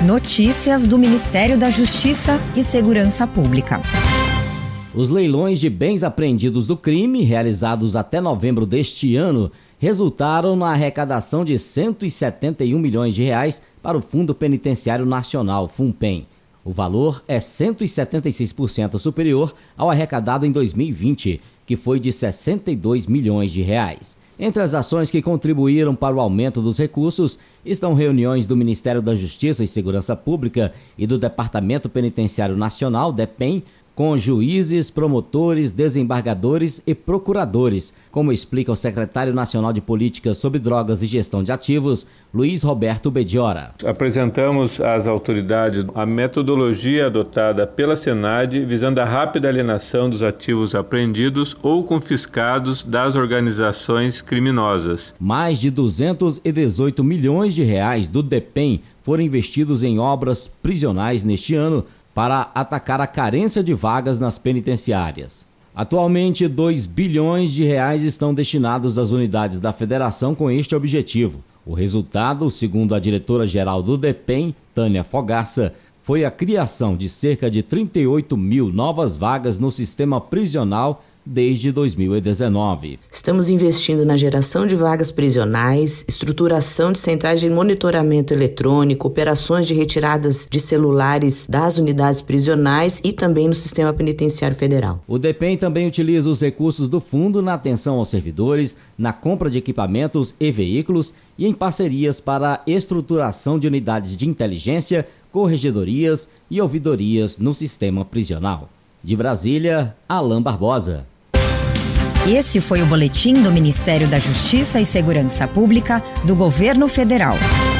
Notícias do Ministério da Justiça e Segurança Pública. Os leilões de bens apreendidos do crime, realizados até novembro deste ano, resultaram na arrecadação de R$ 171 milhões para o Fundo Penitenciário Nacional, FUNPEN. O valor é 176% superior ao arrecadado em 2020, que foi de R$ 62 milhões. Entre as ações que contribuíram para o aumento dos recursos estão reuniões do Ministério da Justiça e Segurança Pública e do Departamento Penitenciário Nacional, DEPEN, com juízes, promotores, desembargadores e procuradores, como explica o secretário nacional de Políticas sobre Drogas e Gestão de Ativos, Luiz Roberto Bediora. Apresentamos às autoridades a metodologia adotada pela SENAD visando a rápida alienação dos ativos apreendidos ou confiscados das organizações criminosas. Mais de R$ 218 milhões do DEPEN foram investidos em obras prisionais neste ano, para atacar a carência de vagas nas penitenciárias. Atualmente, R$ 2 bilhões estão destinados às unidades da Federação com este objetivo. O resultado, segundo a diretora-geral do DEPEN, Tânia Fogaça, foi a criação de cerca de 38 mil novas vagas no sistema prisional desde 2019. Estamos investindo na geração de vagas prisionais, estruturação de centrais de monitoramento eletrônico, operações de retiradas de celulares das unidades prisionais e também no sistema penitenciário federal. O DEPEN também utiliza os recursos do fundo na atenção aos servidores, na compra de equipamentos e veículos e em parcerias para a estruturação de unidades de inteligência, corregedorias e ouvidorias no sistema prisional. De Brasília, Alain Barbosa. Esse foi o boletim do Ministério da Justiça e Segurança Pública do Governo Federal.